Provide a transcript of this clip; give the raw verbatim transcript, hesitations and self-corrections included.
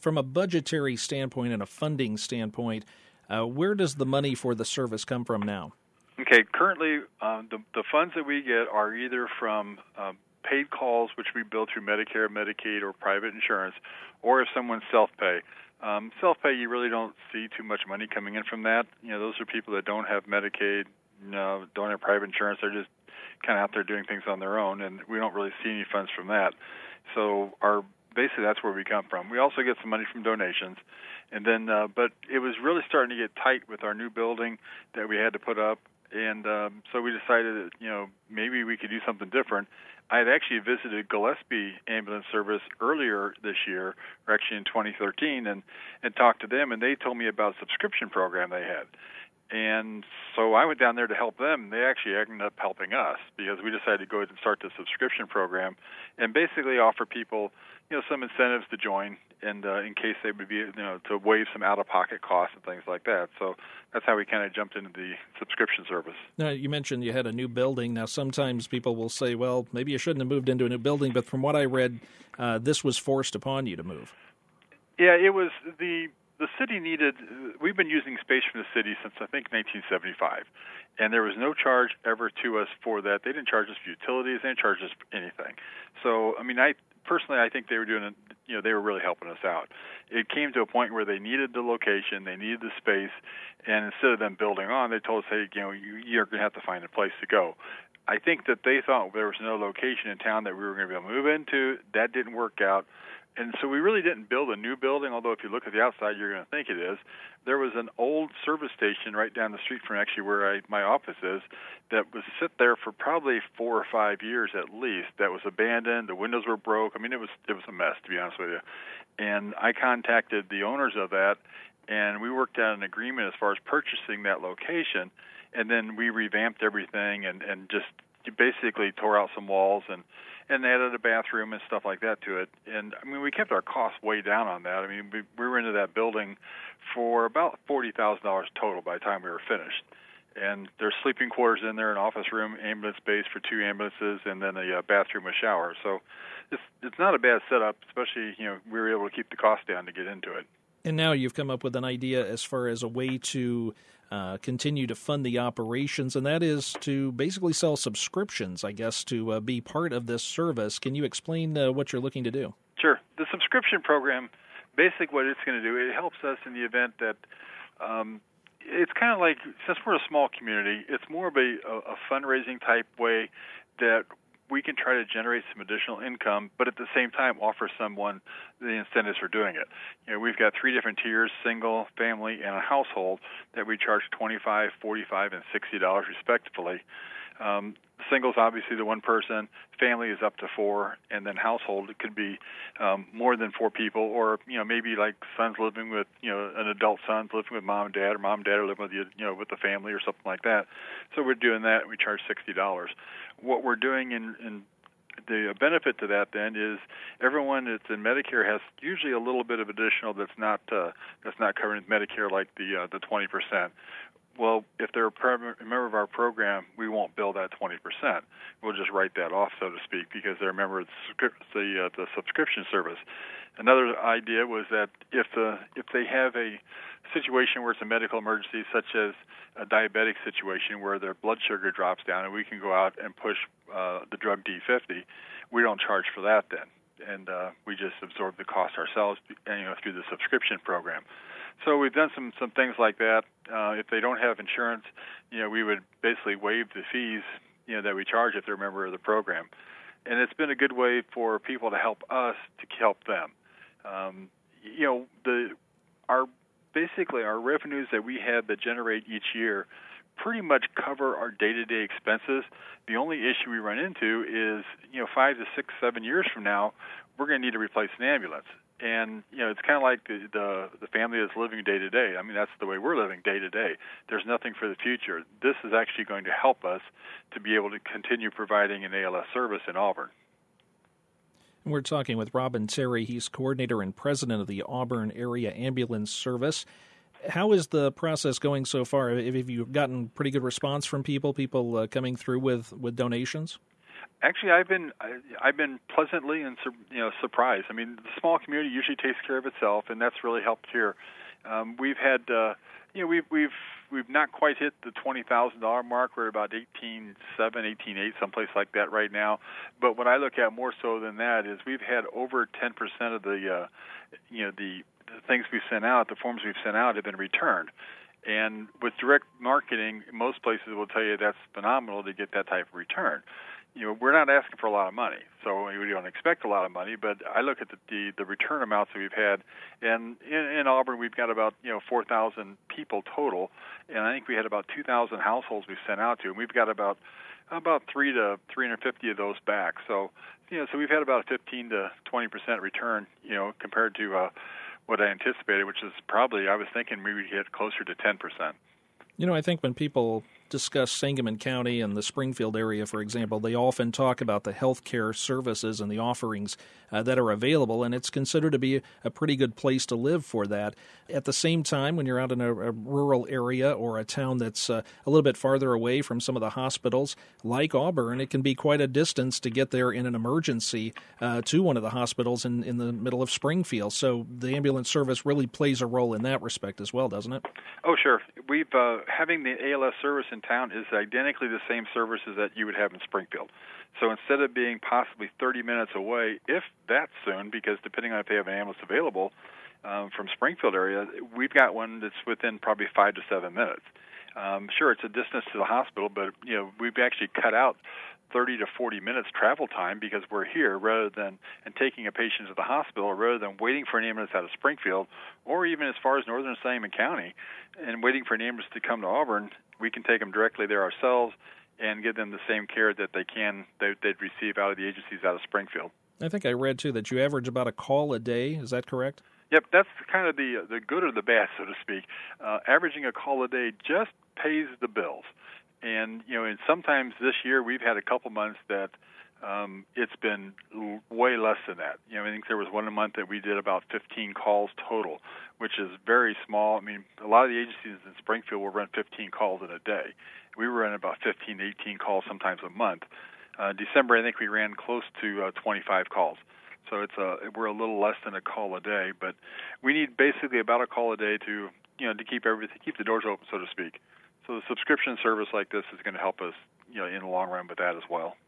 from a budgetary standpoint and a funding standpoint, uh, where does the money for the service come from now? Okay, currently uh, the, the funds that we get are either from um, paid calls, which we bill through Medicare, Medicaid, or private insurance, or if someone's self-pay. Um, self-pay, you really don't see too much money coming in from that. You know, those are people that don't have Medicaid, you know, don't have private insurance. They're just kind of out there doing things on their own, and we don't really see any funds from that. So our basically that's where we come from. We also get some money from donations, and then uh, but it was really starting to get tight with our new building that we had to put up, and um, so we decided that you know maybe we could do something different. I had actually visited Gillespie Ambulance Service earlier this year, or actually in twenty thirteen, and, and talked to them, and they told me about a subscription program they had. And so I went down there to help them, and they actually ended up helping us because we decided to go ahead and start the subscription program and basically offer people, you know, some incentives to join and uh, in case they would be, you know, to waive some out-of-pocket costs and things like that. So that's how we kind of jumped into the subscription service. Now, you mentioned you had a new building. Now, sometimes people will say, well, maybe you shouldn't have moved into a new building, but from what I read, uh, this was forced upon you to move. Yeah, it was the... The city needed, we've been using space from the city since, I think, nineteen seventy-five, and there was no charge ever to us for that. They didn't charge us for utilities. They didn't charge us for anything. So, I mean, I personally, I think they were doing, a, you know, they were really helping us out. It came to a point where they needed the location, they needed the space, and instead of them building on, they told us, hey, you know, you, you're going to have to find a place to go. I think that they thought there was no location in town that we were going to be able to move into. That didn't work out. And so we really didn't build a new building, although if you look at the outside, you're going to think it is. There was an old service station right down the street from actually where I, my office is that was sit there for probably four or five years at least. That was abandoned. The windows were broke. I mean, it was it was a mess, to be honest with you. And I contacted the owners of that, and we worked out an agreement as far as purchasing that location. And then we revamped everything and, and just basically tore out some walls and and added a bathroom and stuff like that to it. And, I mean, we kept our costs way down on that. I mean, we, we were into that building for about forty thousand dollars total by the time we were finished. And there's sleeping quarters in there, an office room, ambulance space for two ambulances, and then a uh, bathroom with shower. So it's it's not a bad setup, especially, you know, we were able to keep the cost down to get into it. And now you've come up with an idea as far as a way to uh, continue to fund the operations, and that is to basically sell subscriptions, I guess, to uh, be part of this service. Can you explain uh, what you're looking to do? Sure. The subscription program, basically what it's going to do, it helps us in the event that um, it's kind of like, since we're a small community, it's more of a, a fundraising type way that we can try to generate some additional income, but at the same time offer someone the incentives for doing it. You know, we've got three different tiers: single, family, and a household, that we charge twenty-five dollars, forty-five dollars, and sixty dollars respectively. Um, single's obviously the one person, family is up to four, and then household, it could be um, more than four people, or, you know, maybe like sons living with, you know, an adult son living with mom and dad, or mom and dad are living with you, you know, with the family or something like that. So we're doing that, and we charge sixty dollars. What we're doing in, in the benefit to that then is everyone that's in Medicare has usually a little bit of additional that's not uh, that's not covered in Medicare, like the uh, the twenty percent. Well, if they're a member of our program, we won't bill that twenty percent. We'll just write that off, so to speak, because they're a member of the the, uh, the subscription service. Another idea was that if the if they have a situation where it's a medical emergency, such as a diabetic situation where their blood sugar drops down, and we can go out and push uh, the drug D fifty, we don't charge for that then, and uh, we just absorb the cost ourselves, you know, through the subscription program. So we've done some, some things like that. Uh, if they don't have insurance, you know, we would basically waive the fees, you know, that we charge if they're a member of the program. And it's been a good way for people to help us to help them. Um, you know, the our basically our revenues that we have that generate each year pretty much cover our day-to-day expenses. The only issue we run into is, you know, five to six, seven years from now, we're going to need to replace an ambulance. And, you know, it's kind of like the, the the family that's living day to day. I mean, that's the way we're living day to day. There's nothing for the future. This is actually going to help us to be able to continue providing an A L S service in Auburn. And we're talking with Robin Terry. He's coordinator and president of the Auburn Area Ambulance Service. How is the process going so far? Have you gotten pretty good response from people, people uh, coming through with, with donations? Actually, I've been I, I've been pleasantly and sur- you know surprised. I mean, the small community usually takes care of itself, and that's really helped here. Um, we've had uh, you know we've we've we've not quite hit the twenty thousand dollar mark. We're about eighteen seven, eighteen eight, someplace like that right now. But what I look at more so than that is we've had over ten percent of the uh, you know the, the things we've sent out, the forms we've sent out, have been returned. And with direct marketing, most places will tell you that's phenomenal to get that type of return. You know, we're not asking for a lot of money, so we don't expect a lot of money. But I look at the the, the return amounts that we've had, and in, in Auburn we've got about you know four thousand people total, and I think we had about two thousand households we sent out to, and we've got about about three to three hundred fifty of those back. So you know, so we've had about a fifteen to twenty percent return, you know, compared to uh, what I anticipated, which is probably I was thinking we would get closer to ten percent. You know, I think when people discuss Sangamon County and the Springfield area, for example, they often talk about the healthcare services and the offerings uh, that are available, and it's considered to be a pretty good place to live for that. At the same time, when you're out in a, a rural area or a town that's uh, a little bit farther away from some of the hospitals, like Auburn, it can be quite a distance to get there in an emergency uh, to one of the hospitals in, in the middle of Springfield. So the ambulance service really plays a role in that respect as well, doesn't it? Oh, sure. We've uh, having the A L S service in town is identically the same services that you would have in Springfield. So instead of being possibly thirty minutes away, if that soon, because depending on if they have an ambulance available um, from Springfield area, we've got one that's within probably five to seven minutes. Um, sure, it's a distance to the hospital, but you know we've actually cut out thirty to forty minutes travel time because we're here rather than and taking a patient to the hospital rather than waiting for an ambulance out of Springfield or even as far as northern Sangamon County and waiting for an ambulance to come to Auburn. We can take them directly there ourselves and give them the same care that they can they, they'd receive out of the agencies out of Springfield. I think I read, too, that you average about a call a day. Is that correct? Yep, that's kind of the the good or the bad, so to speak. Uh, averaging a call a day just pays the bills. And, you know, and sometimes this year we've had a couple months that um, it's been l- way less than that. You know, I think there was one month that we did about fifteen calls total, which is very small. I mean, a lot of the agencies in Springfield will run fifteen calls in a day. We were running about fifteen, eighteen calls sometimes a month. Uh, December, I think we ran close to uh, twenty-five calls. So it's a, we're a little less than a call a day, but we need basically about a call a day to, you know, to keep everything, keep the doors open, so to speak. So the subscription service like this is going to help us, you know, in the long run with that as well.